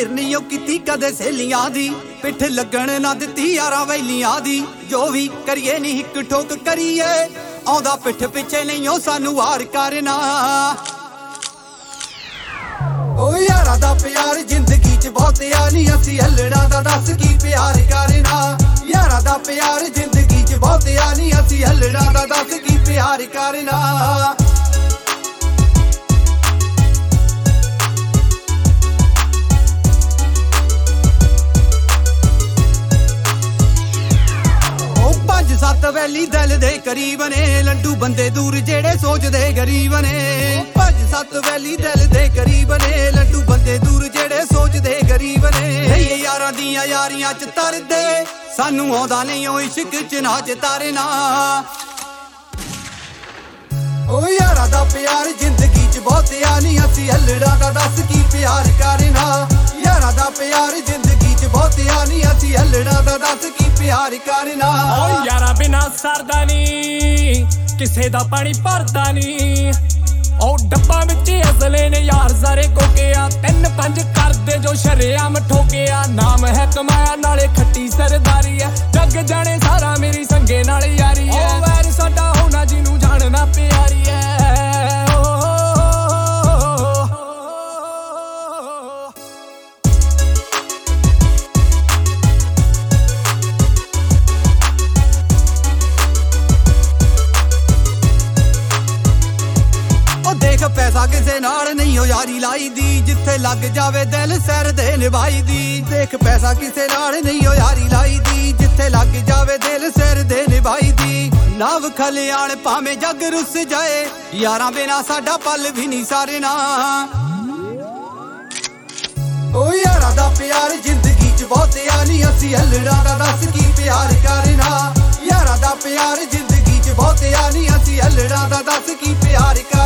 ਢੇਰ ਨਹੀਂ ਉਹ ਕੀਤੀ ਕਦੇ ਸਹੇਲੀਆਂ ਦੀ ਪਿੱਠ ਲੱਗਣ ਨਾ ਦਿੱਤੀ ਯਾਰਾਂ ਵੈਲੀਆਂ ਦੀ ਜੋ ਵੀ ਕਰੀਏ ਨਹੀਂ ਇੱਕ ਠੋਕ ਕਰੀਏ ਆਉਂਦਾ ਪਿੱਠ ਪਿੱਛੇ ਨਹੀਂ ਉਹ ਸਾਨੂੰ ਵਾਰ ਕਰਨਾ ਓ ਯਾਰਾਂ ਦਾ ਪਿਆਰ ਜ਼ਿੰਦਗੀ 'ਚ ਬਹੁਤ ਆ ਨਹੀਂ ਅਸੀਂ ਹੱਲਣਾ ਦਾ ਦੱਸ ਕੀ ਪਿਆਰ ਕਰਨਾ ਯਾਰਾਂ ਦਾ ਪਿਆਰ ਜ਼ਿੰਦਗੀ 'ਚ ਬਹੁਤ ਆ ਨਹੀਂ ਅਸੀਂ ਹੱਲਣਾ ਦਾ ਦੱਸ ਕੀ ਪਿਆਰ ਕਰਨਾ ਸੱਤ ਵੈਲੀ ਦਿਲ ਦੇ ਕਰੀਬ ਨੇ ਲੰਡੂ ਬੰਦੇ ਦੂਰ ਜਿਹੜੇ ਸੋਚਦੇ ਗਰੀਬ ਨੇ ਪੰਜ ਸੱਤ ਵੈਲੀ ਦਿਲ ਦੇ ਕਰੀਬ ਨੇ ਲੰਡੂ ਬੰਦੇ ਦੂਰ ਜਿਹੜੇ ਸੋਚਦੇ ਗਰੀਬ ਨੇ ਯਾਰਾਂ ਦੀਆਂ ਯਾਰੀਆਂ 'ਚ ਤਰਦੇ ਸਾਨੂੰ ਆਉਂਦਾ ਨਹੀਂ ਉਹ ਇਸ਼ਕ 'ਚ ਨਾਚ ਤਾਰਨਾ ਓ ਯਾਰਾਂ ਦਾ ਪਿਆਰ ਜ਼ਿੰਦਗੀ 'ਚ ਬਹੁਤ ਆ ਨਹੀਂ ਅਸੀਂ ਹੱਲੜਾ ਦਾ ਦੱਸ ਕੀ ਪਿਆਰ ਕਰਨਾ ਯਾਰਾਂ ਦਾ ਪਿਆਰ ਜ਼ਿੰਦਗੀ 'ਚ ਬਹੁਤ ਆ ਨਹੀਂ ਅਸੀਂ ਹੱਲੜਾ ਦਾ ਦੱਸ ਕੀ ਪਿਆਰ ਕਰਨਾ ਓ ਯਾਰਾਂ ਬਿਨਾ ਸਰਦਾ ਨੀ ਕਿਸੇ ਦਾ ਪਾਣੀ ਭਰਦਾ ਨੀ ਓ ਡੱਬਾ ਵਿੱਚ ਅਸਲੇ ਨੇ ਯਾਰ ਸਾਰੇ ਕੋਕਿਆ 3-5 ਕਰਦੇ ਜੋ ਸ਼ਰੇਆਮ ਠੋਕਿਆ ਨਾਮ ਹੈ ਕਮਾਇਆ ਨਾਲੇ ਖੱਟੀ ਸਰਦਾਰੀ ਐ ਜੱਗ ਜਾਣੇ ਸਾਰਾ ਮੇਰੀ ਸੰਗੇ ਨਾਲ ਯਾਰੀ ਐ ਓ ਵੈਰ ਸਾਡਾ ਹੋਣਾ ਜਿਹਨੂੰ ਜਾਣਨਾ ਪਿਆਰੀ ਐ ਦੇਖ ਪੈਸਾ ਕਿਸੇ ਨਾਲ ਨਹੀਂ ਹੋ ਯਾਰੀ ਲਾਈ ਦੀ ਜਿੱਥੇ ਲੱਗ ਜਾਵੇ ਦਿਲ ਸਿਰ ਦੇ ਨਿਭਾਈ ਦੀ ਦੇਖ ਪੈਸਾ ਕਿਸੇ ਨਾਲ ਨਹੀਂ ਹੋ ਯਾਰੀ ਲਾਈ ਦੀ ਜਿੱਥੇ ਲੱਗ ਜਾਵੇ ਦਿਲ ਸਿਰ ਦੇ ਨਿਭਾਈ ਦੀ ਨਵ ਖਲਿਆਣ ਭਾਵੇਂ ਜੱਗ ਰੁੱਸ ਜਾਏ ਯਾਰਾਂ ਬਿਨਾ ਸਾਡਾ ਪਲ ਵੀ ਨਹੀਂ ਸਰਨਾ ਓ ਯਾਰਾਂ ਦਾ ਪਿਆਰ ਜ਼ਿੰਦਗੀ 'ਚ ਬਹੁਤ ਆ ਨਹੀਂ ਅਸੀਂ ਹੱਲੜਾ ਦਾ ਦੱਸ ਕੀ ਪਿਆਰ ਕਰਨਾ ਯਾਰਾਂ ਦਾ ਪਿਆਰ ਜ਼ਿੰਦਗੀ 'ਚ ਬਹੁਤ ਆ ਨਹੀਂ ਅਸੀਂ ਹੱਲੜਾ ਦਾ ਦੱਸ ਕੀ ਪਿਆਰ